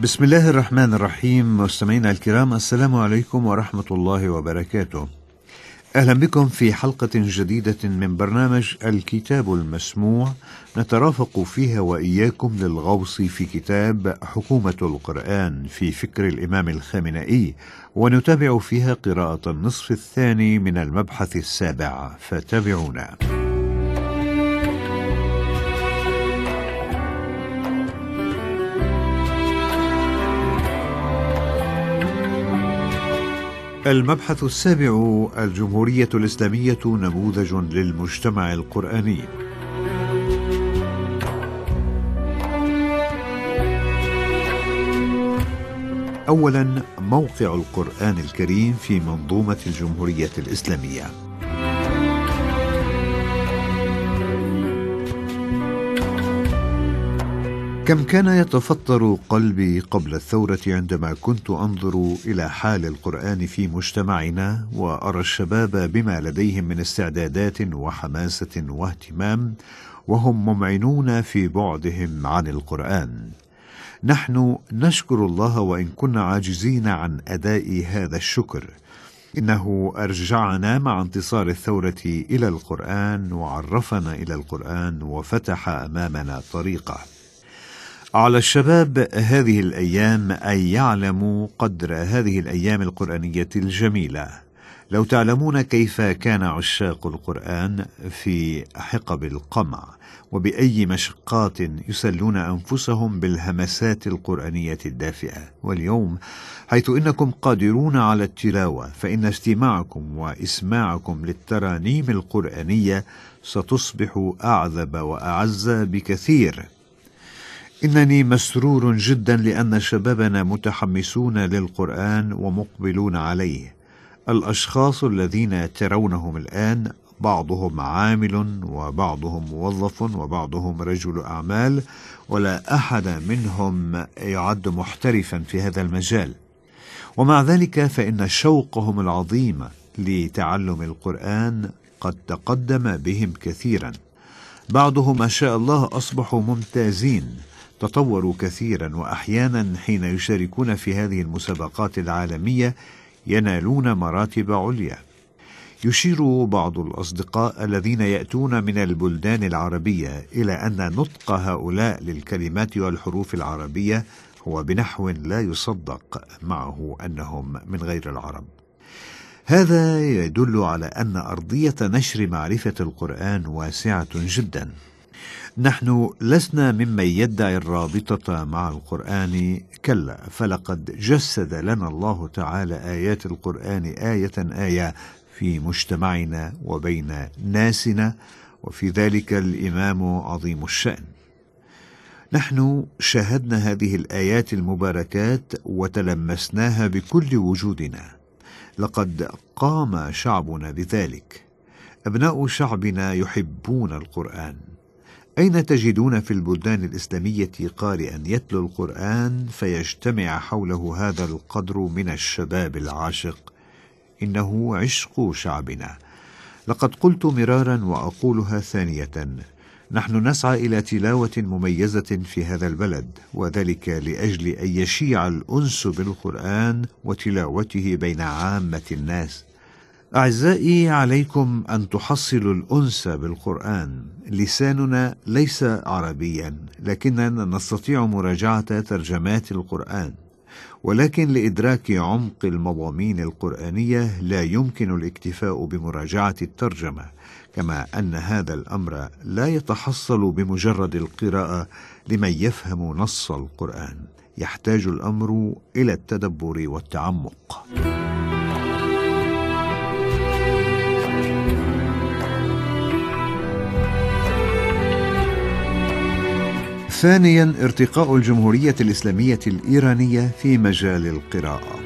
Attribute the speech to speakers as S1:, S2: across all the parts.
S1: بسم الله الرحمن الرحيم. مستمعينا الكرام، السلام عليكم ورحمة الله وبركاته. أهلا بكم في حلقة جديدة من برنامج الكتاب المسموع، نترافق فيها وإياكم للغوص في كتاب حكومة القرآن في فكر الإمام الخامنئي، ونتابع فيها قراءة النصف الثاني من المبحث السابع، فتابعونا. المبحث السابع: الجمهورية الإسلامية نموذج للمجتمع القرآني. أولاً، موقع القرآن الكريم في منظومة الجمهورية الإسلامية. كم كان يتفطر قلبي قبل الثورة عندما كنت أنظر إلى حال القرآن في مجتمعنا، وأرى الشباب بما لديهم من استعدادات وحماسة واهتمام، وهم ممعنون في بعدهم عن القرآن. نحن نشكر الله وإن كنا عاجزين عن أداء هذا الشكر. إنه أرجعنا مع انتصار الثورة إلى القرآن، وعرفنا إلى القرآن، وفتح أمامنا طريقه. على الشباب هذه الأيام أن يعلموا قدر هذه الأيام القرآنية الجميلة. لو تعلمون كيف كان عشاق القرآن في حقب القمع، وبأي مشقات يسلون أنفسهم بالهمسات القرآنية الدافئة، واليوم حيث إنكم قادرون على التلاوة، فإن استماعكم وإسماعكم للترانيم القرآنية ستصبح أعذب وأعز بكثير. إنني مسرور جدا لأن شبابنا متحمسون للقرآن ومقبلون عليه. الأشخاص الذين ترونهم الآن بعضهم عامل، وبعضهم موظف، وبعضهم رجل أعمال، ولا أحد منهم يعد محترفا في هذا المجال، ومع ذلك فإن شوقهم العظيم لتعلم القرآن قد تقدم بهم كثيرا. بعضهم ما شاء الله أصبحوا ممتازين، تطوروا كثيرا، وأحيانا حين يشاركون في هذه المسابقات العالمية ينالون مراتب عليا. يشير بعض الأصدقاء الذين يأتون من البلدان العربية إلى أن نطق هؤلاء للكلمات والحروف العربية هو بنحو لا يصدق، معه أنهم من غير العرب. هذا يدل على أن أرضية نشر معرفة القرآن واسعة جدا. نحن لسنا ممن يدعي الرابطة مع القرآن، كلا، فلقد جسد لنا الله تعالى آيات القرآن آية آية في مجتمعنا وبين ناسنا، وفي ذلك الإمام عظيم الشأن. نحن شاهدنا هذه الآيات المباركات وتلمسناها بكل وجودنا. لقد قام شعبنا بذلك. أبناء شعبنا يحبون القرآن. أين تجدون في البلدان الإسلامية قارئا يتلو القرآن فيجتمع حوله هذا القدر من الشباب العاشق؟ إنه عشق شعبنا. لقد قلت مرارا وأقولها ثانية: نحن نسعى إلى تلاوة مميزة في هذا البلد، وذلك لأجل أن يشيع الأنس بالقرآن وتلاوته بين عامة الناس. أعزائي، عليكم أن تحصلوا الأنس بالقرآن. لساننا ليس عربيا، لكننا نستطيع مراجعة ترجمات القرآن، ولكن لإدراك عمق المضامين القرآنية لا يمكن الاكتفاء بمراجعة الترجمة، كما أن هذا الأمر لا يتحصل بمجرد القراءة لمن يفهم نص القرآن. يحتاج الأمر إلى التدبر والتعمق. ثانيا، ارتقاء الجمهورية الإسلامية الإيرانية في مجال القراءة.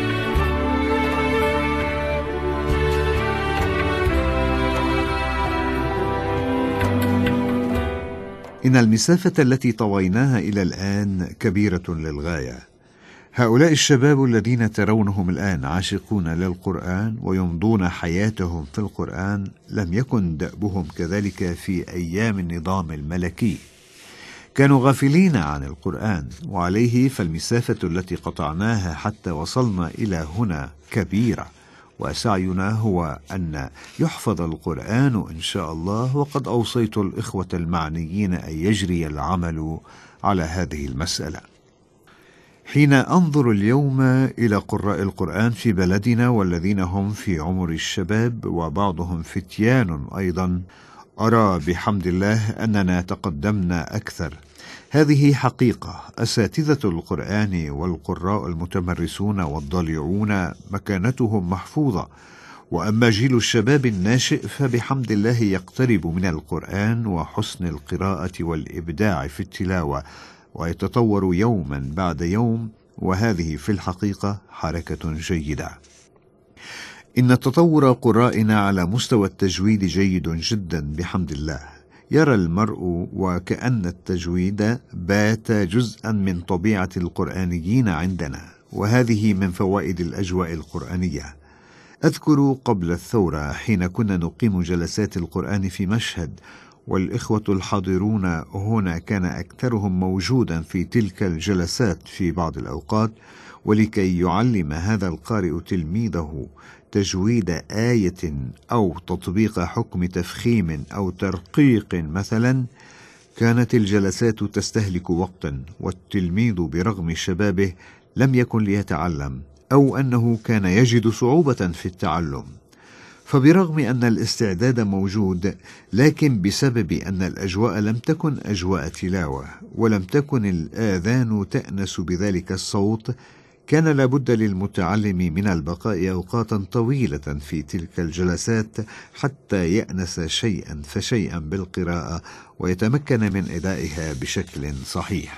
S1: إن المسافة التي طويناها إلى الآن كبيرة للغاية. هؤلاء الشباب الذين ترونهم الآن عاشقون للقرآن ويمضون حياتهم في القرآن لم يكن دأبهم كذلك في أيام النظام الملكي. كانوا غافلين عن القرآن، وعليه فالمسافة التي قطعناها حتى وصلنا إلى هنا كبيرة، وسعينا هو أن يحفظ القرآن إن شاء الله. وقد أوصيت الإخوة المعنيين أن يجري العمل على هذه المسألة. حين أنظر اليوم إلى قراء القرآن في بلدنا والذين هم في عمر الشباب وبعضهم فتيان أيضا، أرى بحمد الله أننا تقدمنا أكثر. هذه حقيقة. أساتذة القرآن والقراء المتمرسون والضالعون مكانتهم محفوظة، وأما جيل الشباب الناشئ فبحمد الله يقترب من القرآن وحسن القراءة والإبداع في التلاوة، ويتطور يوما بعد يوم، وهذه في الحقيقة حركة جيدة. إن تطور قرائنا على مستوى التجويد جيد جدا بحمد الله. يرى المرء وكأن التجويد بات جزءا من طبيعة القرآنيين عندنا، وهذه من فوائد الأجواء القرآنية. أذكر قبل الثورة حين كنا نقيم جلسات القرآن في مشهد، والإخوة الحاضرون هنا كان أكثرهم موجودا في تلك الجلسات في بعض الأوقات، ولكي يعلم هذا القارئ تلميذه تجويد آية أو تطبيق حكم تفخيم أو ترقيق مثلا، كانت الجلسات تستهلك وقتا، والتلميذ برغم شبابه لم يكن ليتعلم، أو أنه كان يجد صعوبة في التعلم. فبرغم أن الاستعداد موجود، لكن بسبب أن الأجواء لم تكن أجواء تلاوة، ولم تكن الآذان تأنس بذلك الصوت، كان لابد للمتعلم من البقاء أوقاتا طويلة في تلك الجلسات حتى يأنس شيئا فشيئا بالقراءة ويتمكن من أدائها بشكل صحيح.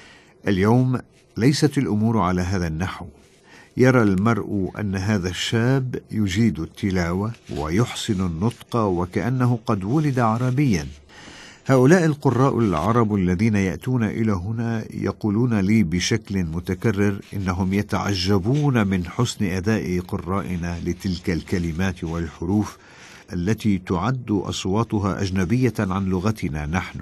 S1: اليوم ليست الأمور على هذا النحو. يرى المرء أن هذا الشاب يجيد التلاوة ويحسن النطق وكأنه قد ولد عربيا. هؤلاء القراء العرب الذين يأتون إلى هنا يقولون لي بشكل متكرر إنهم يتعجبون من حسن أداء قرائنا لتلك الكلمات والحروف التي تعد أصواتها أجنبية عن لغتنا نحن.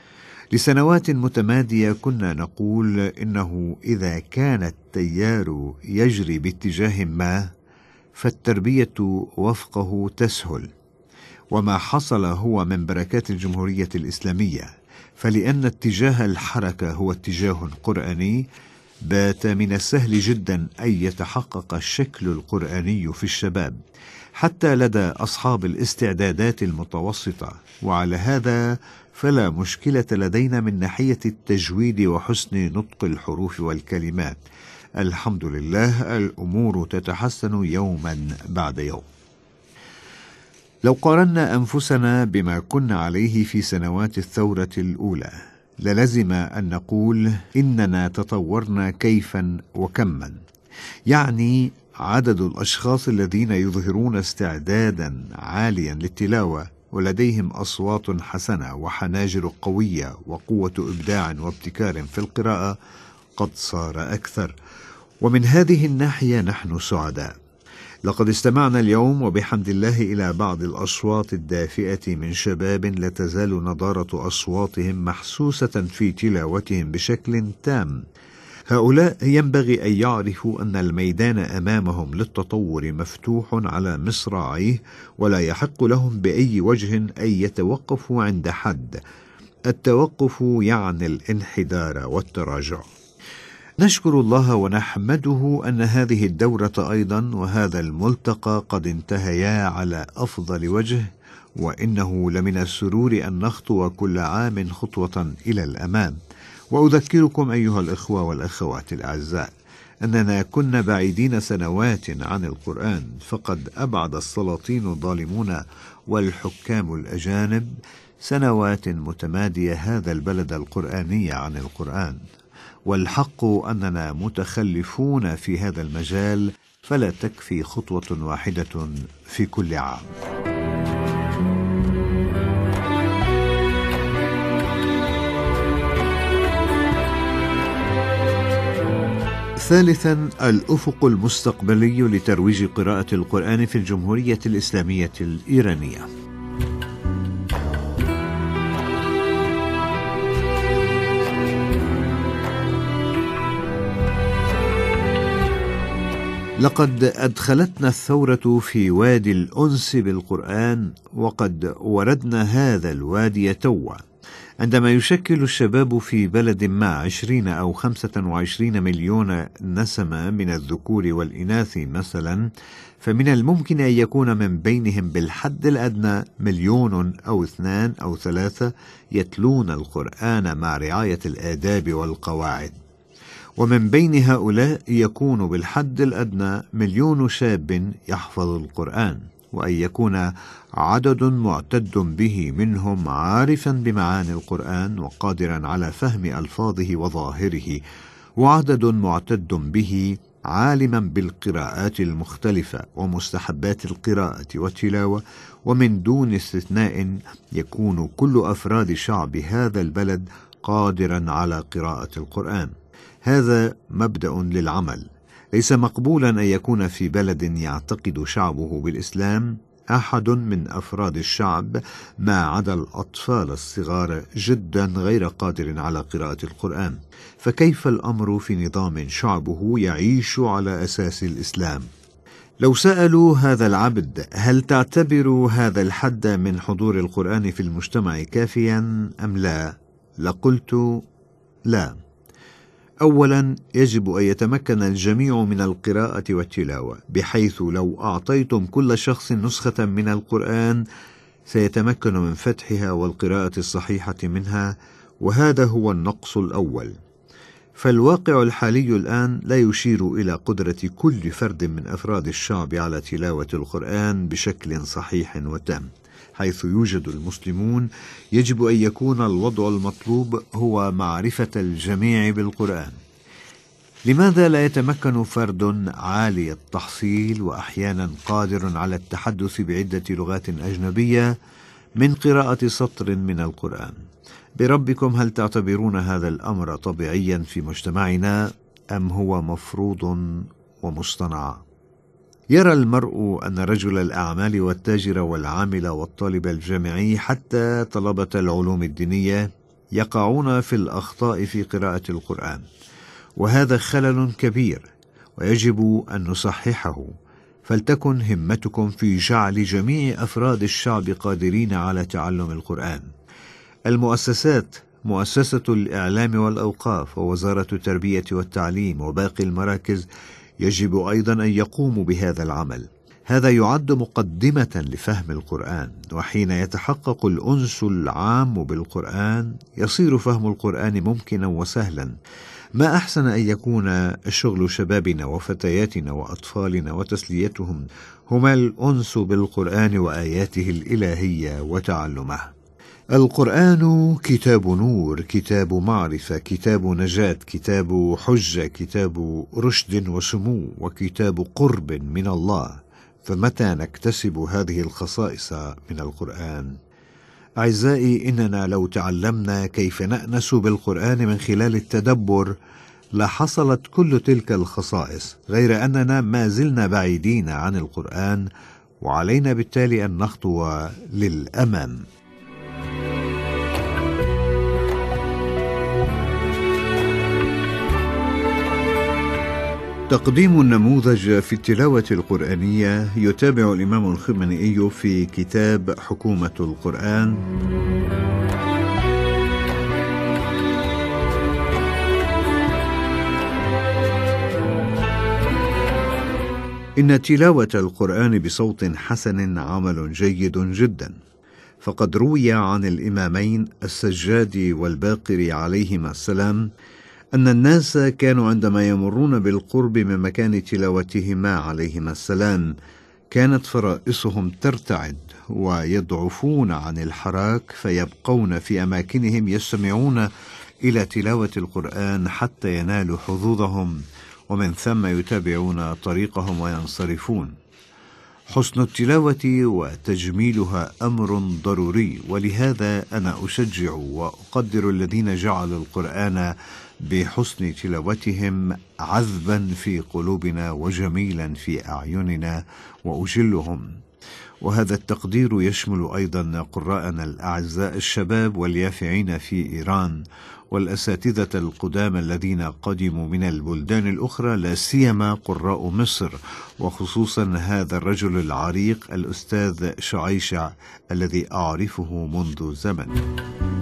S1: لسنوات متمادية كنا نقول إنه إذا كان التيار يجري باتجاه ما فالتربية وفقه تسهل، وما حصل هو من بركات الجمهورية الإسلامية، فلأن اتجاه الحركة هو اتجاه قرآني، بات من السهل جدا أن يتحقق الشكل القرآني في الشباب حتى لدى أصحاب الاستعدادات المتوسطة. وعلى هذا فلا مشكلة لدينا من ناحية التجويد وحسن نطق الحروف والكلمات. الحمد لله، الأمور تتحسن يوما بعد يوم. لو قارنا أنفسنا بما كنا عليه في سنوات الثورة الأولى للزم أن نقول إننا تطورنا كيفا وكما. يعني عدد الأشخاص الذين يظهرون استعدادا عاليا للتلاوة ولديهم أصوات حسنة وحناجر قوية وقوة إبداع وابتكار في القراءة قد صار أكثر، ومن هذه الناحية نحن سعداء. لقد استمعنا اليوم وبحمد الله إلى بعض الأصوات الدافئة من شباب لا تزال نضارة أصواتهم محسوسة في تلاوتهم بشكل تام. هؤلاء ينبغي أن يعرفوا أن الميدان أمامهم للتطور مفتوح على مصراعيه، ولا يحق لهم بأي وجه أن يتوقفوا عند حد. التوقف يعني الانحدار والتراجع. نشكر الله ونحمده أن هذه الدورة أيضا وهذا الملتقى قد انتهيا على أفضل وجه، وإنه لمن السرور أن نخطو كل عام خطوة إلى الأمام. وأذكركم أيها الإخوة والأخوات الأعزاء أننا كنا بعيدين سنوات عن القرآن، فقد أبعد السلاطين الظالمون والحكام الأجانب سنوات متمادية هذا البلد القرآني عن القرآن، والحق أننا متخلفون في هذا المجال، فلا تكفي خطوة واحدة في كل عام. ثالثا، الأفق المستقبلي لترويج قراءة القرآن في الجمهورية الإسلامية الإيرانية. لقد أدخلتنا الثورة في وادي الأنس بالقرآن، وقد وردنا هذا الوادي توا. عندما يشكل الشباب في بلد ما 20 أو 25 مليون نسمة من الذكور والإناث مثلا، فمن الممكن أن يكون من بينهم بالحد الأدنى 1,000,000 أو 2 أو 3 يتلون القرآن مع رعاية الآداب والقواعد، ومن بين هؤلاء يكون بالحد الأدنى 1,000,000 شاب يحفظ القرآن، وأن يكون عدد معتد به منهم عارفا بمعاني القرآن وقادرا على فهم ألفاظه وظاهره، وعدد معتد به عالما بالقراءات المختلفة ومستحبات القراءة والتلاوة، ومن دون استثناء يكون كل أفراد شعب هذا البلد قادرا على قراءة القرآن. هذا مبدأ للعمل. ليس مقبولا أن يكون في بلد يعتقد شعبه بالإسلام أحد من أفراد الشعب ما عدا الأطفال الصغار جدا غير قادر على قراءة القرآن، فكيف الأمر في نظام شعبه يعيش على أساس الإسلام؟ لو سألوا هذا العبد: هل تعتبر هذا الحد من حضور القرآن في المجتمع كافيا أم لا؟ لقلت لا. أولا، يجب أن يتمكن الجميع من القراءة والتلاوة، بحيث لو أعطيتم كل شخص نسخة من القرآن سيتمكن من فتحها والقراءة الصحيحة منها، وهذا هو النقص الأول. فالواقع الحالي الآن لا يشير إلى قدرة كل فرد من أفراد الشعب على تلاوة القرآن بشكل صحيح وتام. حيث يوجد المسلمون يجب أن يكون الوضع المطلوب هو معرفة الجميع بالقرآن. لماذا لا يتمكن فرد عالي التحصيل وأحيانا قادر على التحدث بعدة لغات أجنبية من قراءة سطر من القرآن؟ بربكم، هل تعتبرون هذا الأمر طبيعيا في مجتمعنا أم هو مفروض ومصطنع؟ يرى المرء أن رجل الأعمال والتاجر والعامل والطالب الجامعي حتى طلبة العلوم الدينية يقعون في الأخطاء في قراءة القرآن، وهذا خلل كبير ويجب أن نصححه. فلتكن همتكم في جعل جميع أفراد الشعب قادرين على تعلم القرآن. المؤسسات، مؤسسة الإعلام والأوقاف ووزارة التربية والتعليم وباقي المراكز، يجب أيضا أن يقوموا بهذا العمل. هذا يعد مقدمة لفهم القرآن، وحين يتحقق الأنس العام بالقرآن يصير فهم القرآن ممكنا وسهلا. ما أحسن أن يكون شغل شبابنا وفتياتنا وأطفالنا وتسليتهم هما الأنس بالقرآن وآياته الإلهية وتعلمه. القرآن كتاب نور، كتاب معرفة، كتاب نجاة، كتاب حجة، كتاب رشد وسمو، وكتاب قرب من الله. فمتى نكتسب هذه الخصائص من القرآن؟ أعزائي، إننا لو تعلمنا كيف نأنس بالقرآن من خلال التدبر لحصلت كل تلك الخصائص، غير أننا ما زلنا بعيدين عن القرآن، وعلينا بالتالي أن نخطو للأمام. تقديم النموذج في التلاوة القرآنية يتابع الإمام الخميني في كتاب حكومة القرآن. إن تلاوة القرآن بصوت حسن عمل جيد جدا، فقد روي عن الإمامين السجاد والباقر عليهما السلام أن الناس كانوا عندما يمرون بالقرب من مكان تلاوتهما عليهما السلام كانت فرائصهم ترتعد ويضعفون عن الحراك، فيبقون في أماكنهم يستمعون إلى تلاوة القرآن حتى ينالوا حظوظهم، ومن ثم يتابعون طريقهم وينصرفون. حسن التلاوة وتجميلها أمر ضروري، ولهذا أنا أشجع وأقدر الذين جعلوا القرآن بحسن تلاوتهم عذبا في قلوبنا وجميلا في أعيننا، وأجلهم. وهذا التقدير يشمل أيضا قراءنا الأعزاء الشباب واليافعين في إيران والأساتذة القدامى الذين قدموا من البلدان الأخرى، لا سيما قراء مصر، وخصوصا هذا الرجل العريق الأستاذ شعيشع الذي أعرفه منذ زمن.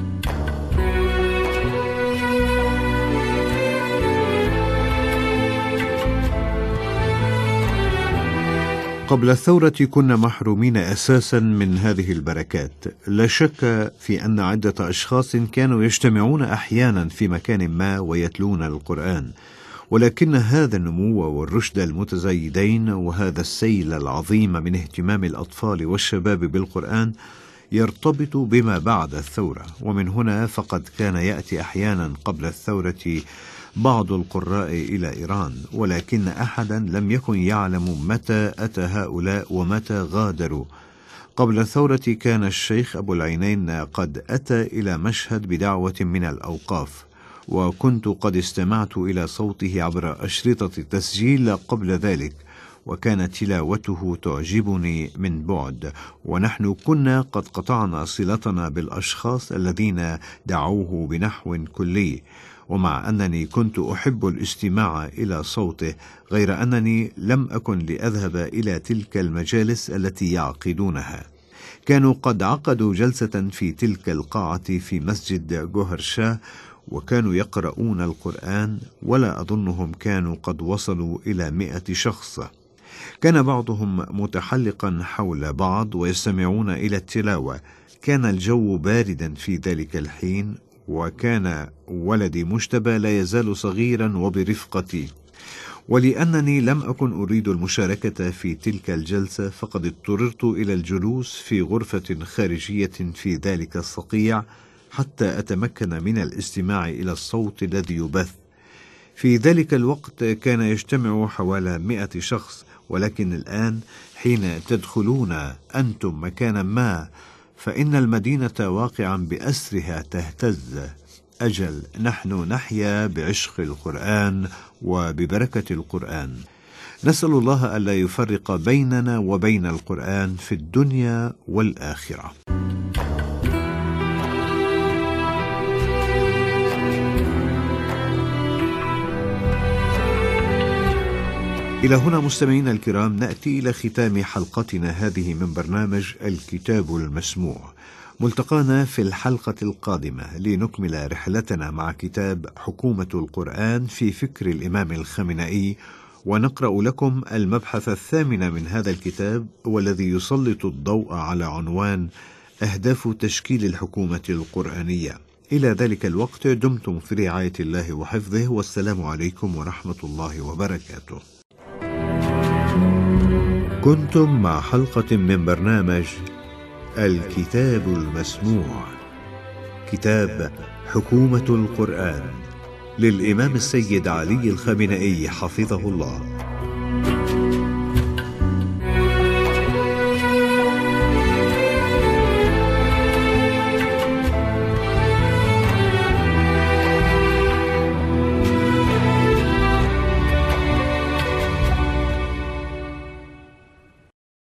S1: قبل الثورة كنا محرومين أساسا من هذه البركات. لا شك في أن عدة أشخاص كانوا يجتمعون أحيانا في مكان ما ويتلون القرآن، ولكن هذا النمو والرشد المتزايدين وهذا السيل العظيم من اهتمام الأطفال والشباب بالقرآن يرتبط بما بعد الثورة. ومن هنا فقد كان يأتي أحيانا قبل الثورة بعض القراء إلى إيران، ولكن أحدا لم يكن يعلم متى أتى هؤلاء ومتى غادروا. قبل الثورة كان الشيخ أبو العينين قد أتى إلى مشهد بدعوة من الأوقاف، وكنت قد استمعت إلى صوته عبر أشرطة تسجيل قبل ذلك، وكانت تلاوته تعجبني من بعد، ونحن كنا قد قطعنا صلتنا بالأشخاص الذين دعوه بنحو كلي. ومع أنني كنت أحب الاستماع إلى صوته، غير أنني لم أكن لأذهب إلى تلك المجالس التي يعقدونها. كانوا قد عقدوا جلسة في تلك القاعة في مسجد جوهر شاه، وكانوا يقرؤون القرآن، ولا أظنهم كانوا قد وصلوا إلى 100 شخص. كان بعضهم متحلقا حول بعض ويستمعون إلى التلاوة. كان الجو باردا في ذلك الحين، وكان ولدي مجتبى لا يزال صغيرا وبرفقتي، ولأنني لم أكن أريد المشاركة في تلك الجلسة فقد اضطررت إلى الجلوس في غرفة خارجية في ذلك الصقيع حتى أتمكن من الاستماع إلى الصوت الذي يبث. في ذلك الوقت كان يجتمع حوالي 100 شخص، ولكن الآن حين تدخلون أنتم مكانا ما فإن المدينة واقعا بأسرها تهتز. أجل، نحن نحيا بعشق القرآن وببركة القرآن. نسأل الله ألا يفرق بيننا وبين القرآن في الدنيا والآخرة. إلى هنا مستمعينا الكرام نأتي إلى ختام حلقتنا هذه من برنامج الكتاب المسموع. ملتقانا في الحلقة القادمة لنكمل رحلتنا مع كتاب حكومة القرآن في فكر الإمام الخامنئي، ونقرأ لكم المبحث 8 من هذا الكتاب، والذي يسلط الضوء على عنوان أهداف تشكيل الحكومة القرآنية. إلى ذلك الوقت دمتم في رعاية الله وحفظه، والسلام عليكم ورحمة الله وبركاته. كنتم مع حلقة من برنامج الكتاب المسموع، كتاب حكومة القرآن للإمام السيد علي الخامنئي حفظه الله.